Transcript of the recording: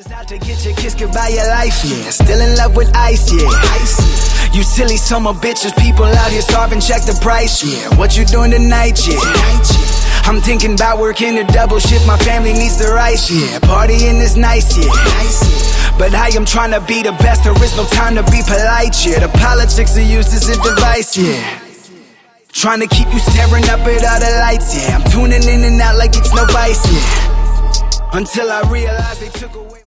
Out to get your kiss goodbye your life, yeah. Still in love with ice, yeah. You silly summer bitches, people out here starving, check the price, yeah. What you doing tonight, yeah? I'm thinking about working a double shift, my family needs the rice, yeah. Partying is nice, yeah. But I am trying to be the best, there is no time to be polite, yeah. The politics are used as a device, yeah. Trying to keep you staring up at all the lights, yeah. I'm tuning in and out like it's no vice, yeah. Until I realize they took away